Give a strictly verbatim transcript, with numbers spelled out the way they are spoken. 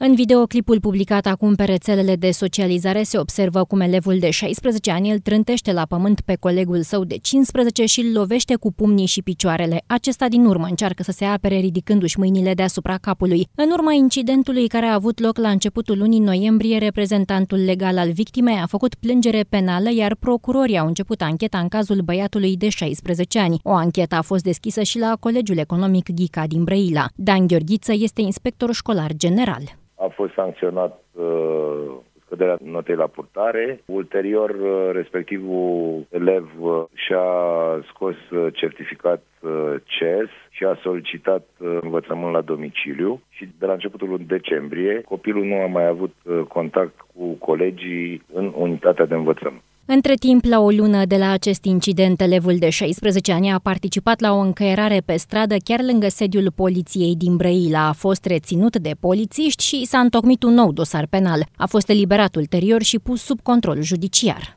În videoclipul publicat acum pe rețelele de socializare se observă cum elevul de șaisprezece ani îl trântește la pământ pe colegul său de cincisprezece și îl lovește cu pumnii și picioarele. Acesta din urmă încearcă să se apere ridicându-și mâinile deasupra capului. În urma incidentului care a avut loc la începutul lunii noiembrie, reprezentantul legal al victimei a făcut plângere penală, iar procurorii au început ancheta în cazul băiatului de șaisprezece ani. O anchetă a fost deschisă și la Colegiul Economic Ghica din Brăila. Dan Gheorghiță este inspector școlar general. A fost sancționat uh, scăderea notei la purtare. Ulterior, uh, respectivul elev uh, și-a scos uh, certificat uh, C E S și a solicitat uh, învățământ la domiciliu și de la începutul lunii decembrie copilul nu a mai avut uh, contact cu colegii în unitatea de învățământ. Între timp, la o lună de la acest incident, elevul de șaisprezece ani a participat la o încăierare pe stradă chiar lângă sediul poliției din Brăila. A fost reținut de polițiști și s-a întocmit un nou dosar penal. A fost eliberat ulterior și pus sub control judiciar.